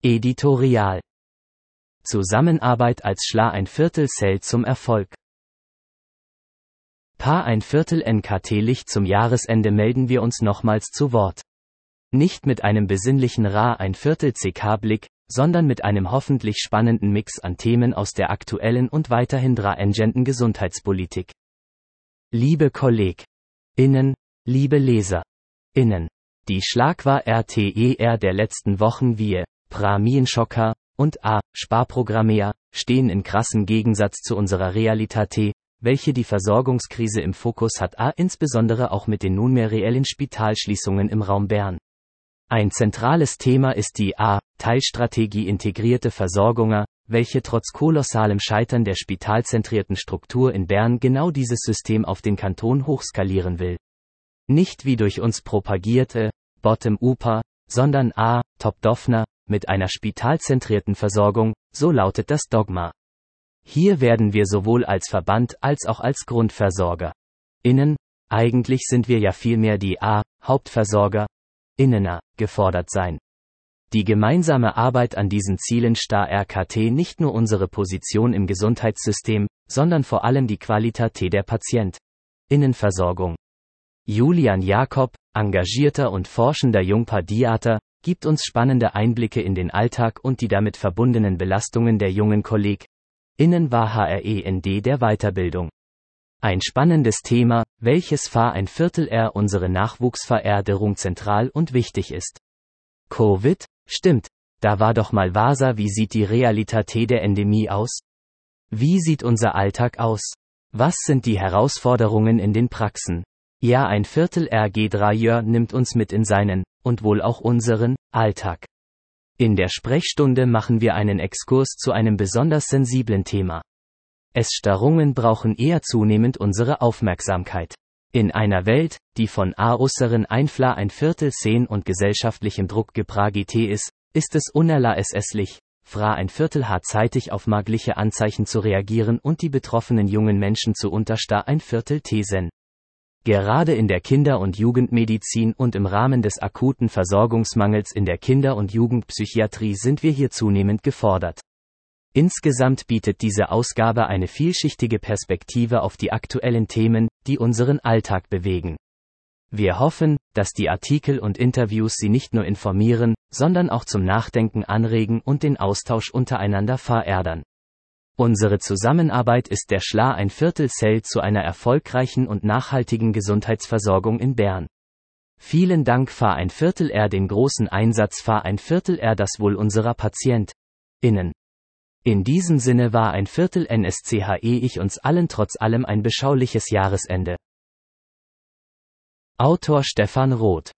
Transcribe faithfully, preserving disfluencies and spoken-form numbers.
Editorial. Zusammenarbeit als Schla ein Viertel zählt zum Erfolg. Pa ein Viertel N K T-Licht zum Jahresende melden wir uns nochmals zu Wort. Nicht mit einem besinnlichen Ra ein Viertel C K-Blick, sondern mit einem hoffentlich spannenden Mix an Themen aus der aktuellen und weiterhin dra-engenden Gesundheitspolitik. Liebe KollegInnen, liebe LeserInnen, die Schlagwahr R T E R der letzten Wochen wie Prämienschocker und A. Sparprogrammea stehen in krassem Gegensatz zu unserer Realität, welche die Versorgungskrise im Fokus hat, a. insbesondere auch mit den nunmehr reellen Spitalschließungen im Raum Bern. Ein zentrales Thema ist die a. Teilstrategie integrierte Versorgung, welche trotz kolossalem Scheitern der spitalzentrierten Struktur in Bern genau dieses System auf den Kanton hochskalieren will. Nicht wie durch uns propagierte, Bottom-Uper, sondern a. Top-Down, mit einer spitalzentrierten Versorgung, so lautet das Dogma. Hier werden wir sowohl als Verband als auch als GrundversorgerInnen, eigentlich sind wir ja vielmehr die a. HauptversorgerInnen, gefordert sein. Die gemeinsame Arbeit an diesen Zielen starr R K T nicht nur unsere Position im Gesundheitssystem, sondern vor allem die Qualität der PatientInnenversorgung. Julian Jakob, engagierter und forschender Jungpädiater, gibt uns spannende Einblicke in den Alltag und die damit verbundenen Belastungen der jungen KollegInnen war H R E N D der Weiterbildung. Ein spannendes Thema, welches fa ein Viertel R unsere Nachwuchsverärderung zentral und wichtig ist. Covid? Stimmt, da war doch mal Vasa, wie sieht die Realität der Endemie aus? Wie sieht unser Alltag aus? Was sind die Herausforderungen in den Praxen? Ja, ein Viertel R G drei nimmt uns mit in seinen, und wohl auch unseren, Alltag. In der Sprechstunde machen wir einen Exkurs zu einem besonders sensiblen Thema. Essstörungen brauchen eher zunehmend unsere Aufmerksamkeit. In einer Welt, die von äußeren Einfla ein Viertel zehn und gesellschaftlichem Druck geprägt ist, ist es unerlässlich, fra ein Viertel hat zeitig auf magliche Anzeichen zu reagieren und die betroffenen jungen Menschen zu untersta ein Viertel Thesen. Gerade in der Kinder- und Jugendmedizin und im Rahmen des akuten Versorgungsmangels in der Kinder- und Jugendpsychiatrie sind wir hier zunehmend gefordert. Insgesamt bietet diese Ausgabe eine vielschichtige Perspektive auf die aktuellen Themen, die unseren Alltag bewegen. Wir hoffen, dass die Artikel und Interviews Sie nicht nur informieren, sondern auch zum Nachdenken anregen und den Austausch untereinander fördern. Unsere Zusammenarbeit ist der Schla ein Viertel zählt zu einer erfolgreichen und nachhaltigen Gesundheitsversorgung in Bern. Vielen Dank fa ein Viertel R den großen Einsatz fa ein Viertel R das Wohl unserer PatientInnen. In diesem Sinne war ein Viertel N S C H E ich uns allen trotz allem ein beschauliches Jahresende. Autor Stefan Roth